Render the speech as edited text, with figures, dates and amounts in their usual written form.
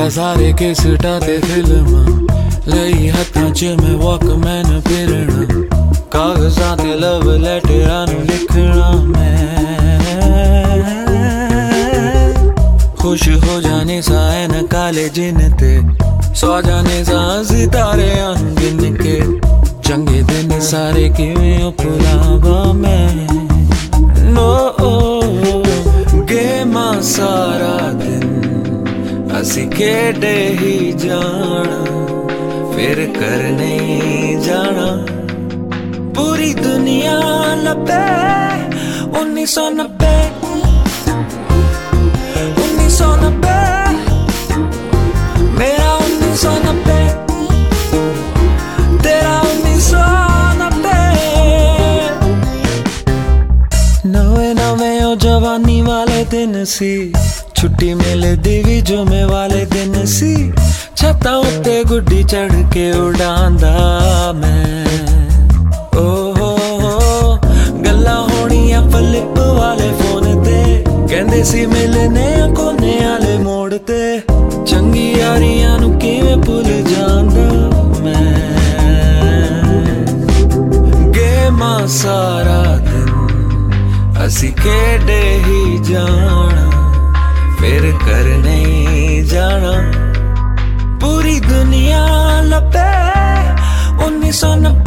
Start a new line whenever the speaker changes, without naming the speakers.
सारे केसटा ते फिल्मां लई हत्थां च मैं वॉकमैन फिरना कागज़ां ते लव लैटरां नूं लिखना मैं खुश हो जाने सा ऐन काले जिन ते सौ जाने सा सितारे गिन के चंगे दिन सारे किवें भुलावां मैं नो गेमां सारा दिन असी खेडे ही जाना फिर कर नहीं जाना पूरी दुनिया लपे 1990 मेरा 1990 तेरा 1990 नवे नवे ओ जवानी वाले दिन सी छुट्टी मिले देवी जुमे वाले दिन सी छत्तां उत्ते गुड्डी चढ़ के उड़ांदा मैं ओहो गल्लां होणियां फ्लिप वाले फोन ते कहंदे सी मिलने कोने वाले मोड़ ते चंगी यारियां नूं किवें भुल जांदा मैं गेमां सारा दिन असी खेडे ही जाना फिर कर नहीं जाना पूरी दुनिया लपे 1990